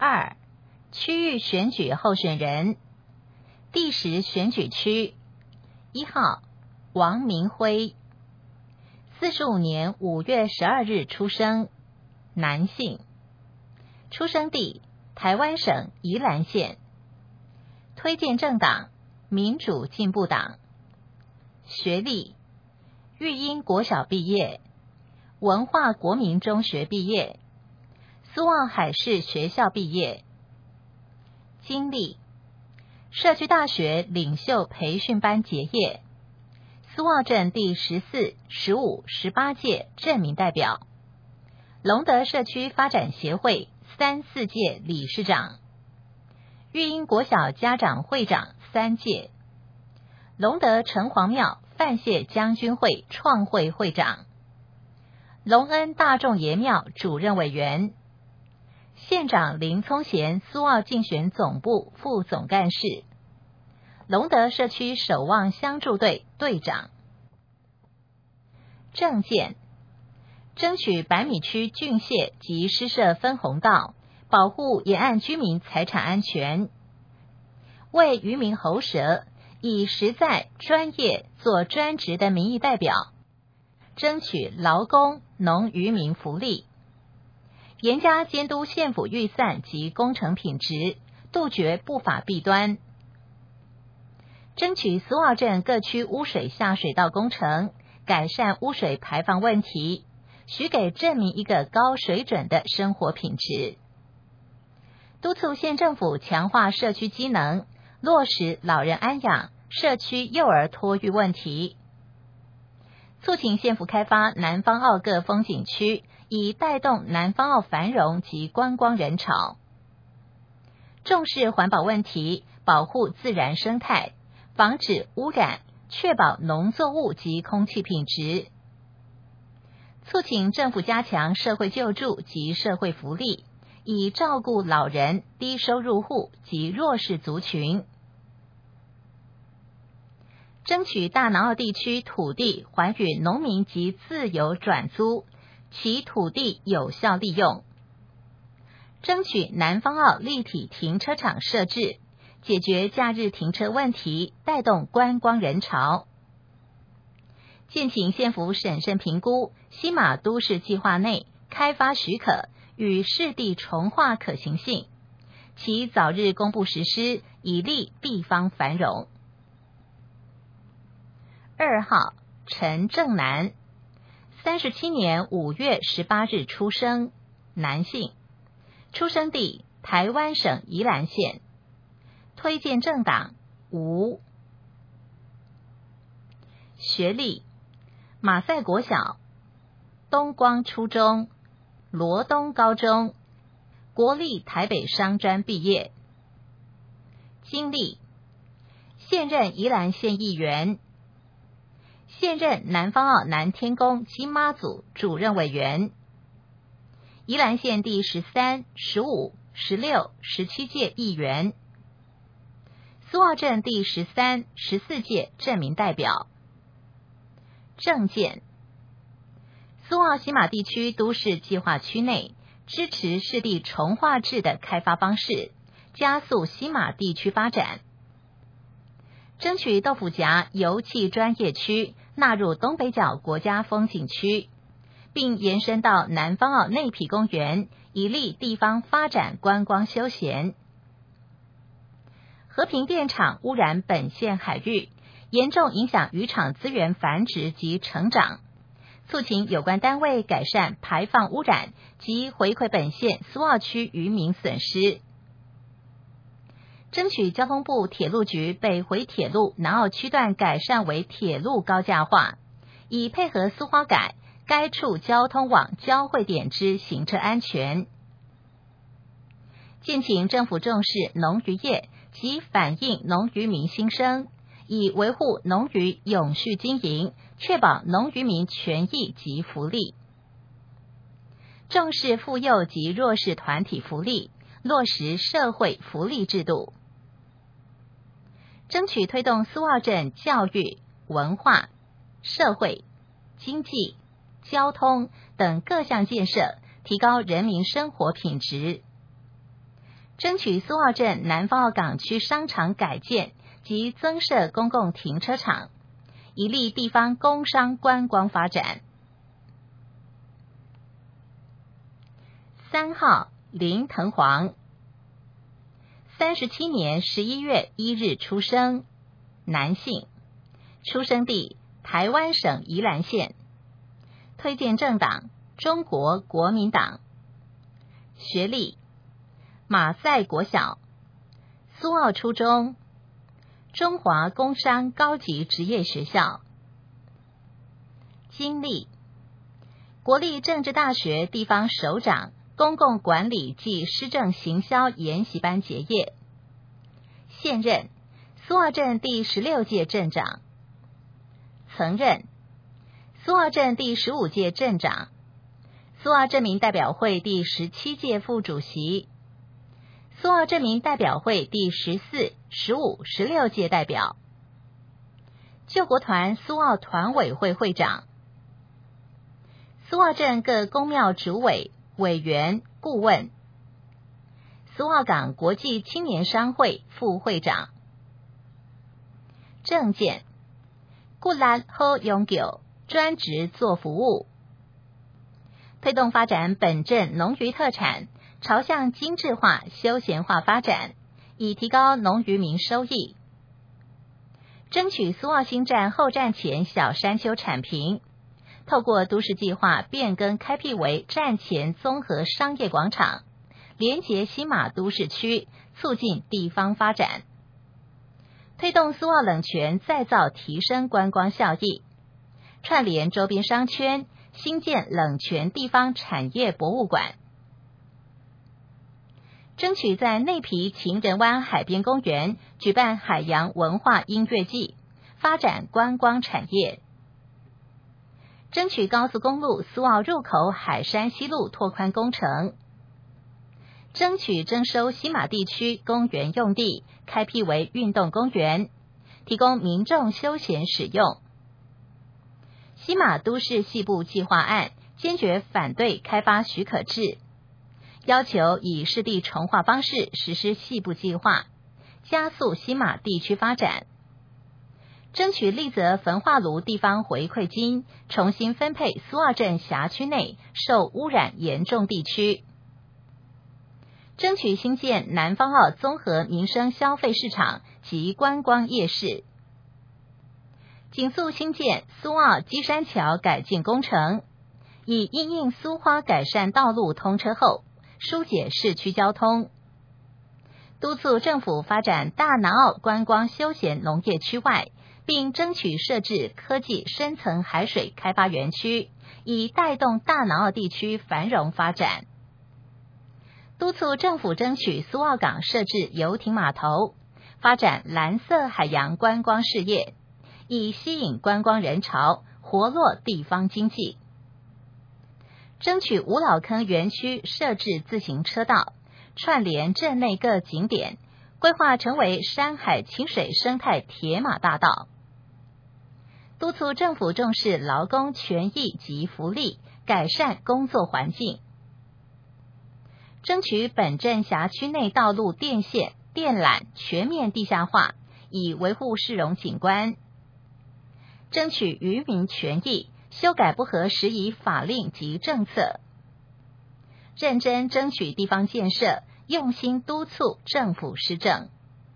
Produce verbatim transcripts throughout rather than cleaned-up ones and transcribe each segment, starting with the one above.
二、区域选举候选人。第十选举区，一号王明辉，四十五年五月十二日出生，男性，出生地台湾省宜兰县，推荐政党民主进步党，学历育英国小毕业，文化国民中学毕业，苏澳海事学校毕业，经历社区大学领袖培训班结业，苏澳镇第十四、十五、十八届镇民代表，龙德社区发展协会三四届理事长，育英国小家长会长三届，龙德城隍庙范谢将军会创会会长，隆恩大众爷庙主任委员，县长林聪贤苏澳竞选总部副总干事，龙德社区守望相助队队长。政见，争取百米区浚泻及施设分洪道，保护沿岸居民财产安全，为渔民喉舌，以实在专业做专职的民意代表，争取劳工农渔民福利，严加监督县府预算及工程品质，杜绝不法弊端，争取苏澳镇各区污水下水道工程，改善污水排放问题，许给镇民一个高水准的生活品质，督促县政府强化社区机能，落实老人安养、社区幼儿托育问题，促请县府开发南方澳各风景区，以带动南方澳繁荣及观光人潮，重视环保问题，保护自然生态，防止污染，确保农作物及空气品质，促请政府加强社会救助及社会福利，以照顾老人、低收入户及弱势族群，争取大南澳地区土地还予农民及自由转租，其土地有效利用，争取南方澳立体停车场设置，解决假日停车问题，带动观光人潮，建请县府审慎评估西马都市计划内开发许可与市地重划可行性，其早日公布实施，以利地方繁荣。二号陈正南，三十七年五月十八日出生，男性，出生地台湾省宜兰县，推荐政党无，学历马赛国小、东光初中、罗东高中、国立台北商专毕业，经历现任宜兰县议员，现任南方澳南天宫金妈祖主任委员，宜兰县第十三、十五、十六、十七届议员，苏澳镇第十三、十四届镇民代表。政见，苏澳西马地区都市计划区内支持市地重划制的开发方式，加速西马地区发展，争取豆腐夹油气专业区纳入东北角国家风景区，并延伸到南方澳内埤公园，以利地方发展观光休闲。和平电厂污染本县海域，严重影响渔场资源繁殖及成长，促请有关单位改善排放污染及回馈本县苏澳区渔民损失，争取交通部铁路局北回铁路南澳区段改善为铁路高架化，以配合苏花改该处交通网交汇点之行车安全。建请政府重视农渔业及反映农渔民心声，以维护农渔永续经营，确保农渔民权益及福利。重视妇幼及弱势团体福利，落实社会福利制度，争取推动苏澳镇教育、文化、社会、经济、交通等各项建设，提高人民生活品质。 争取苏澳镇南方澳港区商场改建及增设公共停车场，以利地方工商观光发展。三号林腾煌，三十七年十一月一日出生，男性，出生地台湾省宜兰县，推荐政党中国国民党，学历马赛国小、苏澳初中、中华工商高级职业学校，经历国立政治大学地方首长公共管理暨施政行销研习班结业，现任苏澳镇第十六届镇长，曾任苏澳镇第十五届镇长、苏澳镇民代表会第十七届副主席、苏澳镇民代表会第十四、十五、十六届代表，救国团苏澳团委会会长，苏澳镇各公庙主委、委员、顾问，苏澳港国际青年商会副会长。政见固然好永久，专职做服务，推动发展本镇农渔特产朝向精致化、休闲化发展，以提高农渔民收益。争取苏澳新站后站前小山丘铲平，透过都市计划变更开辟为站前综合商业广场，连结新马都市区，促进地方发展。推动苏澳冷泉再造，提升观光效益，串联周边商圈，新建冷泉地方产业博物馆。争取在内埤情人湾海边公园举办海洋文化音乐季，发展观光产业。争取高速公路苏澳入口海山西路拓宽工程。争取征收西马地区公园用地，开辟为运动公园，提供民众休闲使用。西马都市细部计划案坚决反对开发许可制，要求以市地重划方式实施细部计划，加速西马地区发展。争取立泽焚化炉地方回馈金重新分配苏澳镇辖区内受污染严重地区。争取新建南方澳综合民生消费市场及观光夜市。紧速新建苏澳基山桥改建工程，以因应苏花改善道路通车后，疏解市区交通。督促政府发展大南澳观光休闲农业区外，并争取设置科技深层海水开发园区，以带动大南澳地区繁荣发展。督促政府争取苏澳港设置游艇码头，发展蓝色海洋观光事业，以吸引观光人潮，活络地方经济。争取五老坑园区设置自行车道，串联镇内各景点，规划成为山海清水生态铁马大道。督促政府重视劳工权益及福利，改善工作环境。争取本镇辖区内道路电线、电缆全面地下化，以维护市容景观。争取渔民权益，修改不合时宜法令及政策。认真争取地方建设，用心督促政府施政。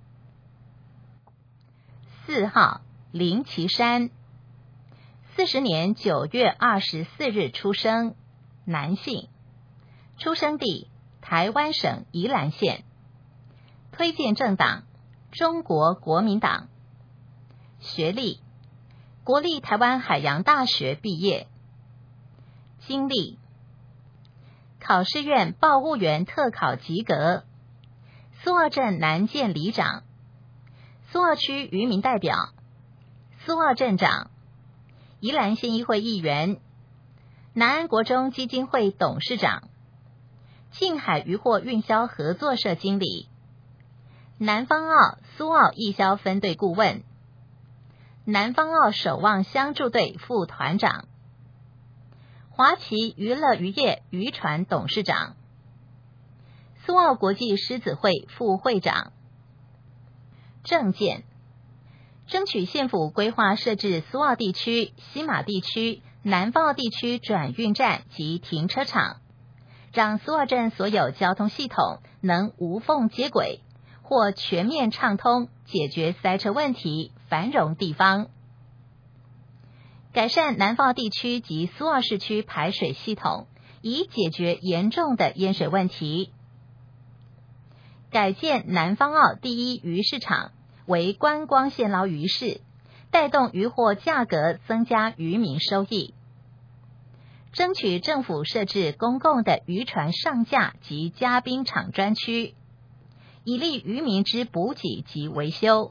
四号林岐山，四十年九月二十四日出生，男性，出生地台湾省宜兰县，推荐政党中国国民党，学历国立台湾海洋大学毕业，经历考试院报务员特考及格，苏澳镇南建里长，苏澳区渔民代表，苏澳镇长，宜兰县议会议员，南安国中基金会董事长，近海渔货运销合作社经理，南方澳苏澳义销分队顾问，南方澳守望相助队副团长，华旗娱乐渔业渔船董事长， 苏澳国际狮子会副会长。政见，争取县府规划设置苏澳地区、西马地区、南方澳地区转运站及停车场，让苏澳镇所有交通系统能无缝接轨，或全面畅通，解决塞车问题，繁荣地方。改善南方澳地区及苏澳市区排水系统，以解决严重的淹水问题。改建南方澳第一鱼市场为观光现捞鱼市，带动渔获价格，增加渔民收益。争取政府设置公共的渔船上架及加冰场专区，以利渔民之补给及维修。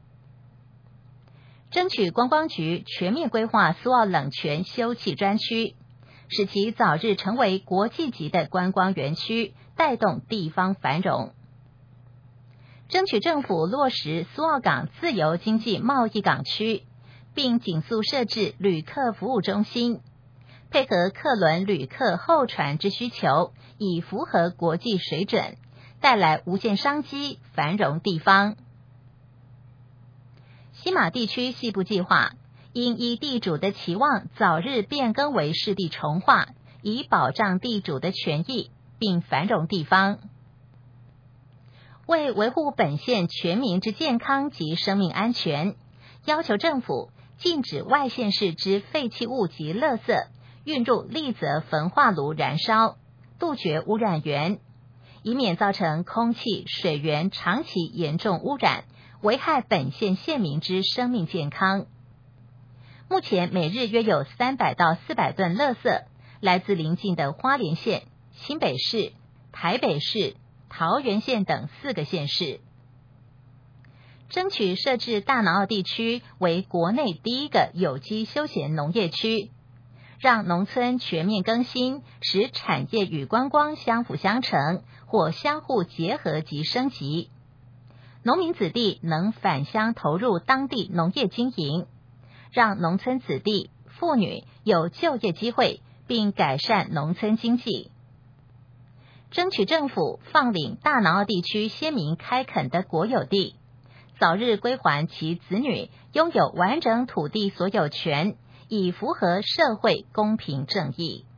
争取观光局全面规划苏澳冷泉休憩专区，使其早日成为国际级的观光园区，带动地方繁荣。争取政府落实苏澳港自由经济贸易港区，并紧速设置旅客服务中心，配合客轮旅客候船之需求，以符合国际水准，带来无限商机，繁荣地方。西马地区西部计划应依地主的期望，早日变更为市地重划，以保障地主的权益，并繁荣地方。为维护本县全民之健康及生命安全，要求政府禁止外县市之废弃物及垃圾运入立泽焚化炉燃烧，杜绝污染源，以免造成空气、水源长期严重污染，危害本县县民之生命健康。目前每日约有三百到四百吨垃圾来自邻近的花莲县、新北市、台北市、桃园县等四个县市。争取设置大南澳地区为国内第一个有机休闲农业区，让农村全面更新，使产业与观光相辅相成，或相互结合及升级。农民子弟能返乡投入当地农业经营，让农村子弟、妇女有就业机会，并改善农村经济。争取政府放领大南澳地区先民开垦的国有地，早日归还其子女拥有完整土地所有权，以符合社会公平正义。